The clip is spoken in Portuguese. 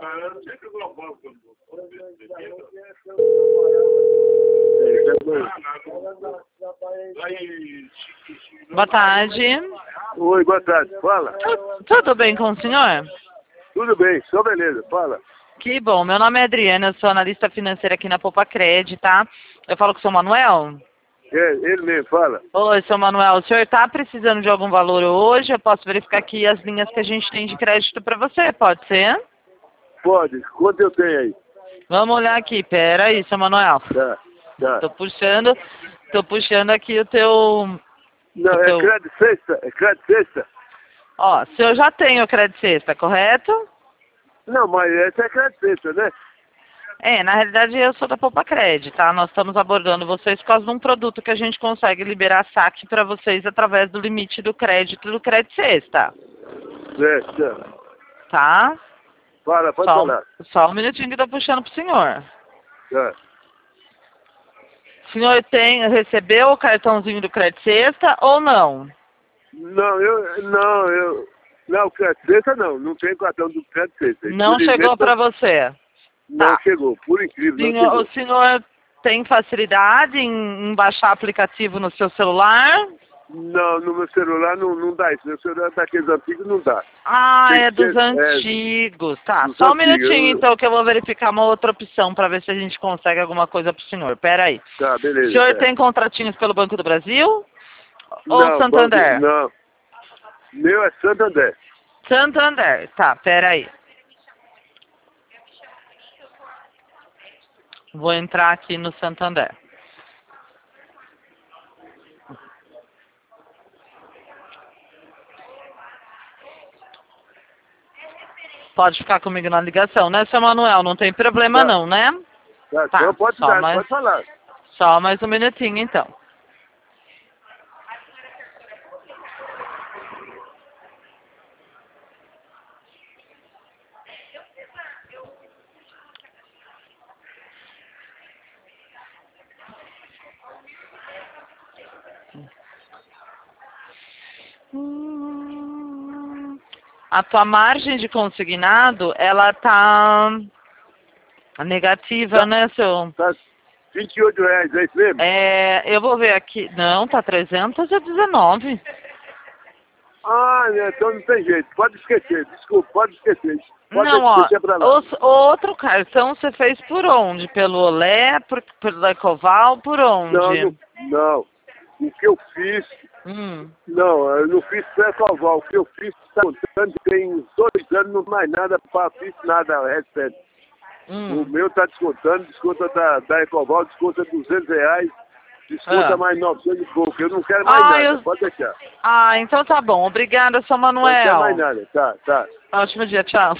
Boa tarde. Oi, boa tarde. Fala. Tudo bem com o senhor? Tudo bem, só beleza. Fala. Que bom. Meu nome é Adriana, eu sou analista financeira aqui na Poupa Cred, tá? Eu falo com o seu Manuel? É, ele mesmo, fala. Oi, seu Manuel. O senhor está precisando de algum valor hoje? Eu posso verificar aqui as linhas que a gente tem de crédito para você, pode ser? Pode. Quanto eu tenho aí? Vamos olhar aqui. Pera aí, seu Manuel. Tá. Tô puxando aqui o teu... Não, o teu... crédito sexta? É crédito sexta? Ó, o senhor já tem o crédito sexta, correto? Não, mas essa é crédito sexta, né? É, na realidade eu sou da Poupa Cred, tá? Nós estamos abordando vocês por causa de um produto que a gente consegue liberar saque para vocês através do limite do crédito sexta. Certo. Tá? Fala, pode falar. Só um minutinho que eu tô puxando pro senhor. Tá. O senhor recebeu o cartãozinho do crédito sexta ou não? Não, crédito sexta não tem cartão do crédito sexta. Não chegou para você? Não Tá. chegou, por incrível, não chegou. O senhor tem facilidade em baixar aplicativo no seu celular? Não, no meu celular não dá isso. Meu celular daqueles antigos não dá. Ah, Tem é que dos ser, antigos. Tá, dos só um antigos. minutinho então que eu vou verificar uma outra opção para ver se a gente consegue alguma coisa pro senhor. Pera aí. Tá, beleza. O senhor tem contratinhos pelo Banco do Brasil? Ou Não, Santander? não. Meu é Santander. Santander, tá, pera aí. Vou entrar aqui no Santander. Pode ficar comigo na ligação, né, seu Manuel? Não tem problema não, né? Tá, então pode falar. Só mais um minutinho, então. A tua margem de consignado, ela tá negativa, né, seu? Tá R$28, é isso mesmo? Eu vou ver aqui. Não, tá 319. Ah, então não tem jeito. Pode esquecer, desculpa, pode esquecer. Não, ó, pra lá. outro cartão você fez por onde? Pelo Olé, pelo Ecoval, por onde? Não. O que eu fiz... Não, eu não fiz pré-coval. O que eu fiz está contando, tem uns 2 anos, não mais nada, fiz nada recente. O meu está desconta da Ecoval, desconta R$200, desconta mais 900 e pouco. Eu não quero mais nada, pode deixar. Ah, então tá bom. Obrigada, seu Manuel. Não quero mais nada, tá. Ótimo dia, tchau.